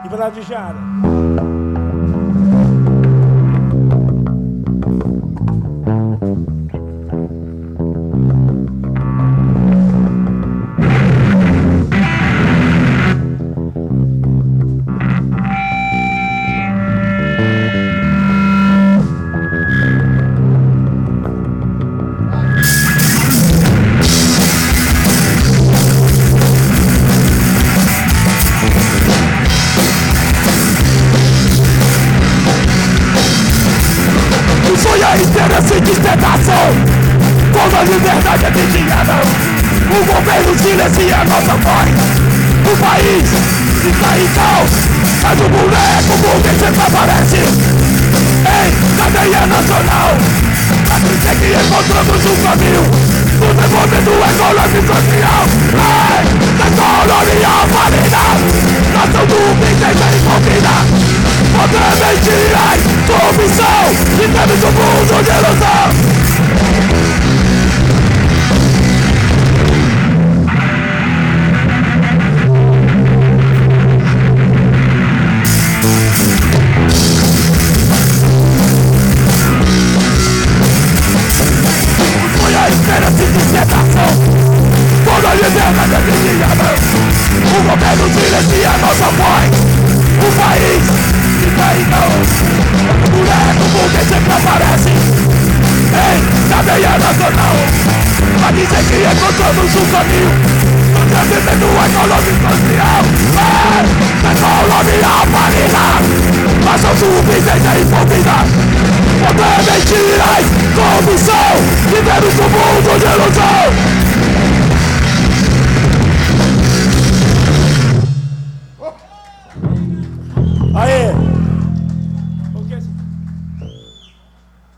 e Bradijara. Interesse de despedaço. Toda a liberdade é vigiada. O governo silencia nossa voz. O país está em caos. Mas o boneco burguês sempre aparece em cadeia nacional. A dizer que encontramos um caminho do desenvolvimento econômico e social. Da economia falida, nação do bem e envolvida. Contra mentiras, corrupção, vivemos um mundo de ilusão. Foi a esperança de despedação. Toda a liberdade é vigiada. O governo silencia nossa voz. O país fica em caos. O boneco burguês sempre aparece em cadeia nacional. Pra dizer que encontramos um caminho do desenvolvimento econômico e social. Da economia falida, nação submitente e envolvida. Contra mentiras, corrupção, vivemos um mundo de ilusão.